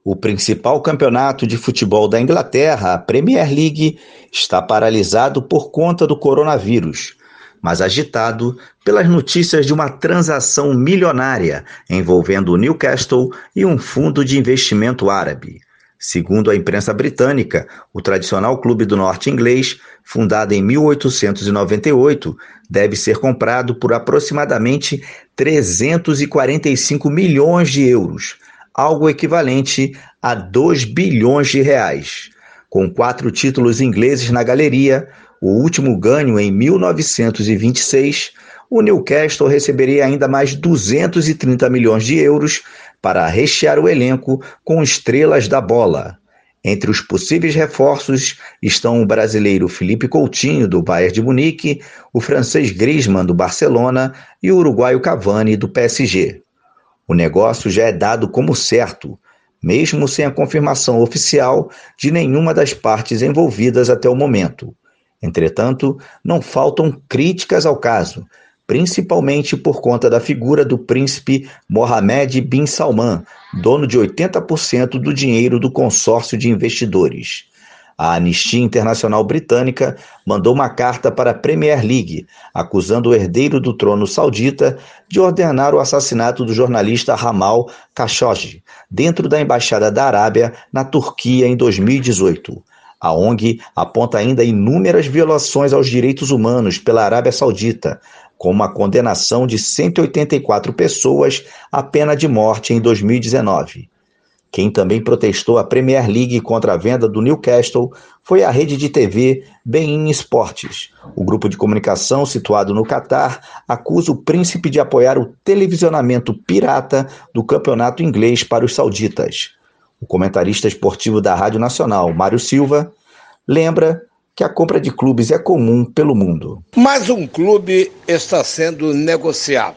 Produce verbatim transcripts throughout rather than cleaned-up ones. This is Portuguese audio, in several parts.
O principal campeonato de futebol da Inglaterra, a Premier League, está paralisado por conta do coronavírus, mas agitado pelas notícias de uma transação milionária envolvendo o Newcastle e um fundo de investimento árabe. Segundo a imprensa britânica, o tradicional clube do norte inglês, fundado em mil oitocentos e noventa e oito, deve ser comprado por aproximadamente trezentos e quarenta e cinco milhões de euros, algo equivalente a dois bilhões de reais. Com quatro títulos ingleses na galeria, o último ganho em mil novecentos e vinte e seis, o Newcastle receberia ainda mais duzentos e trinta milhões de euros para rechear o elenco com estrelas da bola. Entre os possíveis reforços estão o brasileiro Felipe Coutinho, do Bayern de Munique, o francês Griezmann, do Barcelona, e o uruguaio Cavani, do P S G. O negócio já é dado como certo, mesmo sem a confirmação oficial de nenhuma das partes envolvidas até o momento. Entretanto, não faltam críticas ao caso, principalmente por conta da figura do príncipe Mohammed bin Salman, dono de oitenta por cento do dinheiro do consórcio de investidores. A Anistia Internacional Britânica mandou uma carta para a Premier League, acusando o herdeiro do trono saudita de ordenar o assassinato do jornalista Jamal Khashoggi, dentro da Embaixada da Arábia na Turquia em dois mil e dezoito. A O N G aponta ainda inúmeras violações aos direitos humanos pela Arábia Saudita, como a condenação de cento e oitenta e quatro pessoas à pena de morte em dois mil e dezenove. Quem também protestou a Premier League contra a venda do Newcastle foi a rede de T V beIN Sports. O grupo de comunicação situado no Catar acusa o príncipe de apoiar o televisionamento pirata do campeonato inglês para os sauditas. O comentarista esportivo da Rádio Nacional, Mário Silva, lembra que a compra de clubes é comum pelo mundo. Mas um clube está sendo negociado.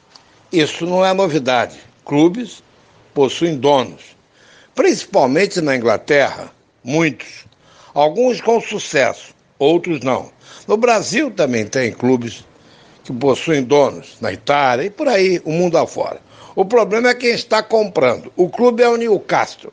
Isso não é novidade. Clubes possuem donos. Principalmente na Inglaterra, muitos. Alguns com sucesso, outros não. No Brasil também tem clubes que possuem donos, na Itália e por aí, o mundo afora. O problema é quem está comprando. O clube é o Newcastle,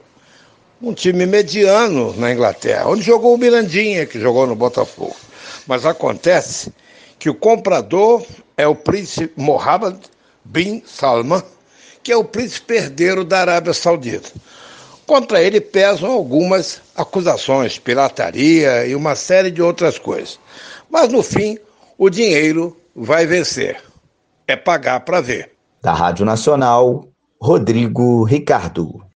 um time mediano na Inglaterra, onde jogou o Mirandinha, que jogou no Botafogo. Mas acontece que o comprador é o príncipe Mohammed bin Salman, que é o príncipe herdeiro da Arábia Saudita. Contra ele pesam algumas acusações, pirataria e uma série de outras coisas. Mas, no fim, o dinheiro vai vencer. É pagar para ver. Da Rádio Nacional, Rodrigo Ricardo.